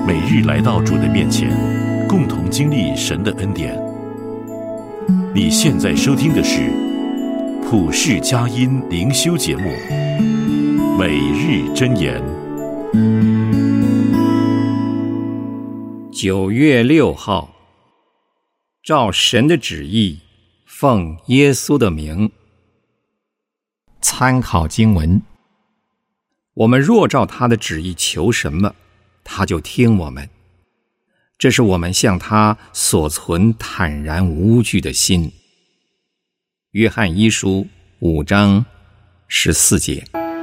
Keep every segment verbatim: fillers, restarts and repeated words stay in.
每日来到主的面前，共同经历神的恩典。你现在收听的是普世佳音灵修节目《每日箴言》。 九月六号，照神的旨意，奉耶稣的名。参考经文：我们若照他的旨意求什么，他就听我们。这是我们向他所存坦然无惧的心。约翰一书五章十四节。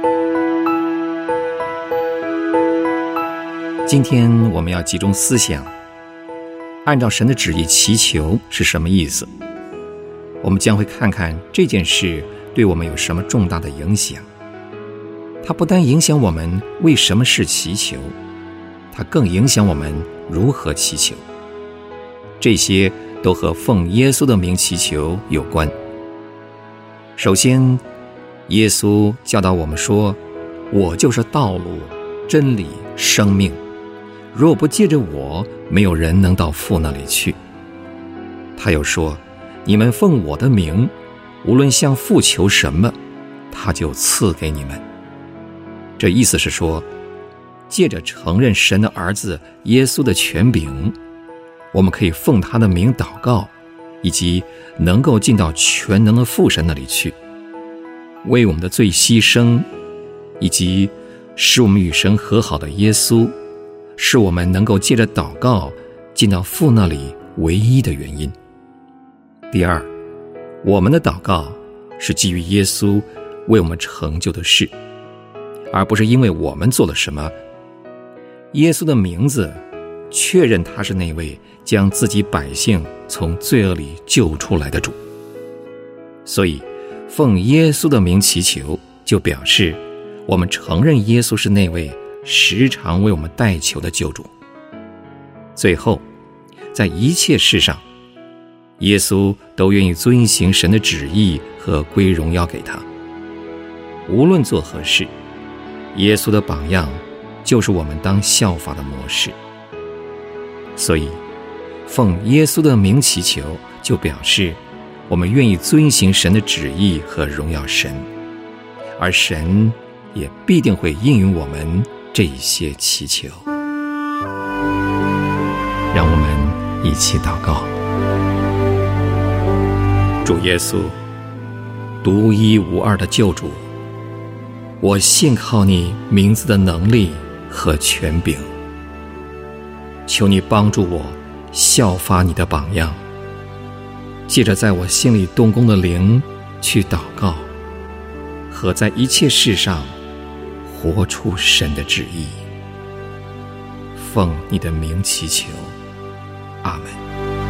今天我们要集中思想，按照神的旨意祈求是什么意思？我们将会看看这件事对我们有什么重大的影响。它不单影响我们为什么事祈求，它更影响我们如何祈求。这些都和奉耶稣的名祈求有关。首先，耶稣教导我们说，我就是道路、真理、生命，若不借着我，没有人能到父那里去。他又说，你们奉我的名，无论向父求什么，他就赐给你们。这意思是说，借着承认神的儿子耶稣的权柄，我们可以奉他的名祷告，以及能够进到全能的父神那里去，为我们的罪牺牲，以及使我们与神和好的耶稣，是我们能够借着祷告进到父那里唯一的原因。第二，我们的祷告是基于耶稣为我们成就的事，而不是因为我们做了什么。耶稣的名字确认他是那位将自己百姓从罪恶里救出来的主，所以奉耶稣的名祈求，就表示我们承认耶稣是那位时常为我们代求的救主。最后，在一切事上，耶稣都愿意遵行神的旨意和归荣耀给他。无论做何事，耶稣的榜样就是我们当效法的模式。所以奉耶稣的名祈求，就表示我们愿意遵行神的旨意和荣耀神，而神也必定会应允我们这些祈求。让我们一起祷告。主耶稣，独一无二的救主，我信靠你名字的能力和权柄，求你帮助我效法你的榜样，借着在我心里动工的灵去祷告，和在一切事上活出神的旨意。奉你的名祈求，阿们。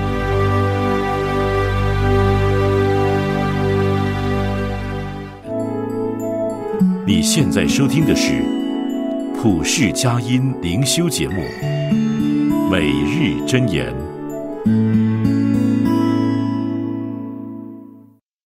你现在收听的是普世佳音灵修节目《每日箴言》。